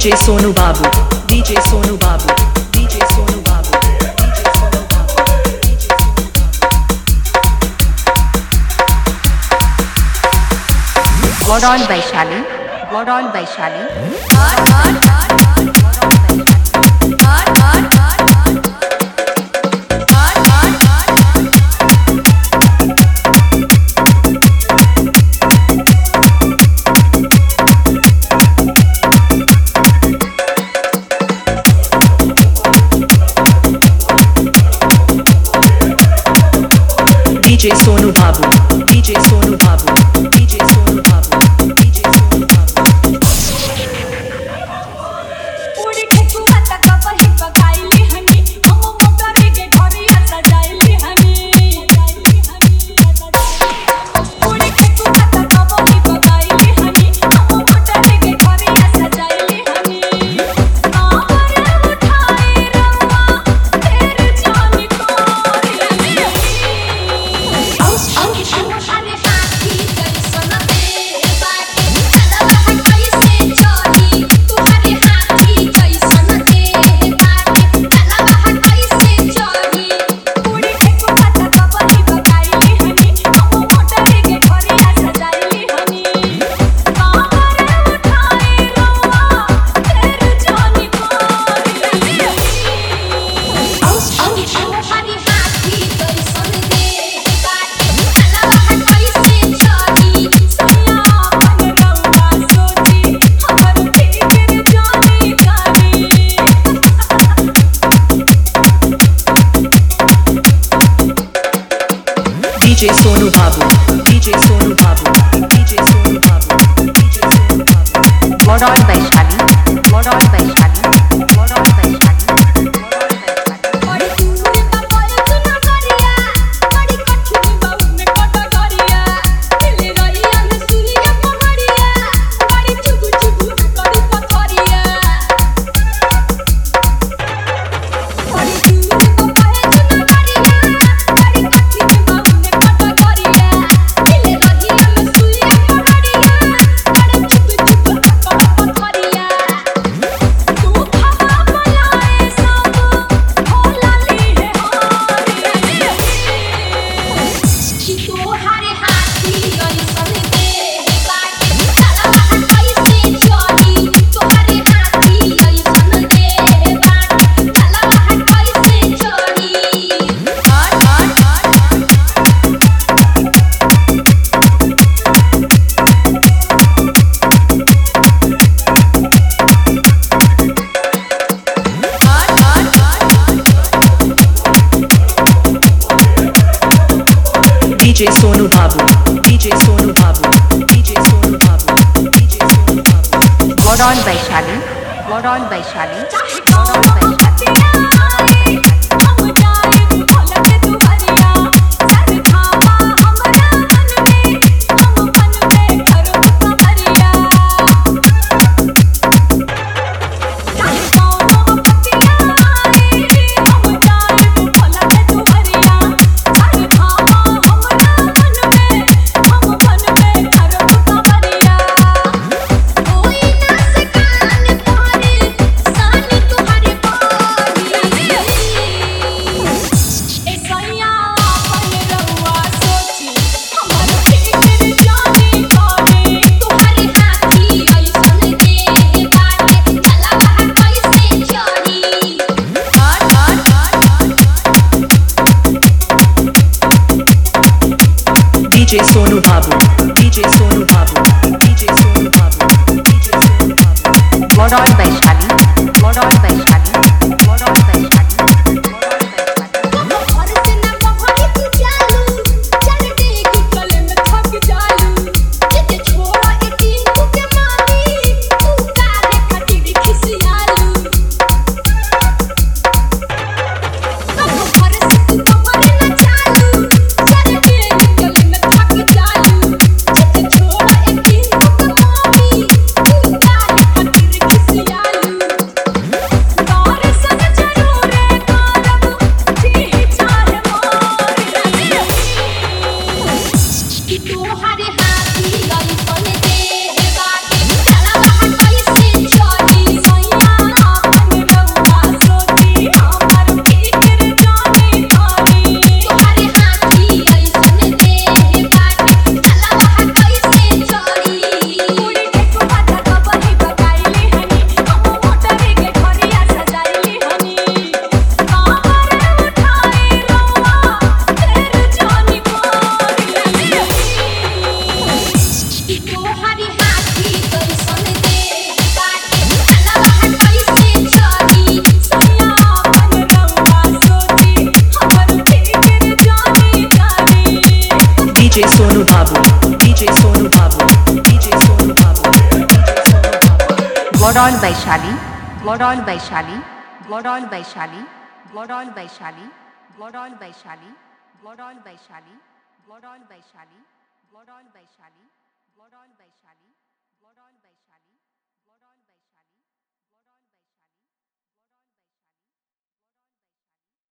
DJ Sonu Babu, DJ Sonu Babu, DJ Sonu Babu, DJ Sonu Babu, DJ Sonu Babu. Godon Vaishali, Godon Vaishali. DJ Sonu Babu, DJ Sonu Babu, DJ Sonu Babu, DJ Sonu Babu. उड़ी के कुआता कबही पकाइली हनी हम मोटरे के घरिया सजाइली हनी उड़ी के कुआता कबही पकाइली हनी हम मोटरे के घरिया सजाइली हनी आवर उठाए रवा तेरे जानी कोरी अरे हाथी कैसन दे बाटे चलवा कैसे चली तुम्हारे हाथी कैसन दे बाटे चलवा कैसे चली उड़ी के कुआता कबही पकाइली हनी हम मोटरे के घरिया सजाइली हनी आवर उठाए रवा तेरे जानी कोरी अरे हाथी कैसन दे बाटे चलवा कैसे चली सैया अपन रउआ सोची हमर फिकर जानी जानी DJ Sonu Babu, DJ Sonu Babu, DJ Sonu Babu, DJ Sonu Babu. Godon Vaishali, Godon Vaishali, Godon Vaishali, Godon Vaishali. बड़ी दूर बापर चुना करिया बड़ी कठिन बाऊ में कटा करिया दिल रहिया में सूर्य पहाड़िया बड़ी चुगु चुगु करू पथरिया बड़ी दूर बापर चुना करिया बड़ी कठिन बाऊ में कटा करिया दिल रहिया में सूर्य पहाड़िया बड़ी चुगु चुगु करू पथरिया तू खवा बनाए सब भोला ली है हारिया कि तोहारे हाथी कैसन दे बाटे चलवा कैसे चली तोहारे हाथी कैसन दे बाटे चलवा कैसे चली DJ Sonu Babu, DJ Sonu Babu, DJ Sonu Babu, DJ Sonu Babu. Godon Vaishali, Godon Vaishali, चाहे Godon कौनो Vaishali. पतिया आए हम जाए भोला के दुआरिया सर खावा हमरा मन में हम मन में करो कवरिया चाहे कौनो पतिया आए हम जाए भोला के दुआरिया सर खावा हमरा मन में हम मन में करो कवरिया कोई ना सकान पारे सानी तुम्हारे पानी ए सैया अपन रउआ सोची हमर फिकर जानी करे तुम्हारे हाथी कैसन दे बाटे चलवा कैसे चली DJ Sonu Babu, DJ Sonu Babu, DJ Sonu Babu, DJ Sonu Babu. Godon Vaishali, Godon Vaishali, Godon Vaishali, Godon Vaishali. घर से ना पहाड़ी तू चालू चल टेक चले में थक जालू जे छोड़ा ए टीम के मानी तू कारे खातिर खिसियालू घर से तू पहाड़ी ना चालू चल टेक चले में थक जालू जे छोड़ा ए टीम के मानी तू कारे खातिर खिसियालू Glodon Vaishali, Glodon Vaishali, Glodon Vaishali, Glodon Vaishali, Glodon Vaishali, Glodon Vaishali, Glodon Vaishali, Glodon Vaishali, Glodon Vaishali, Glodon Vaishali, Glodon Vaishali.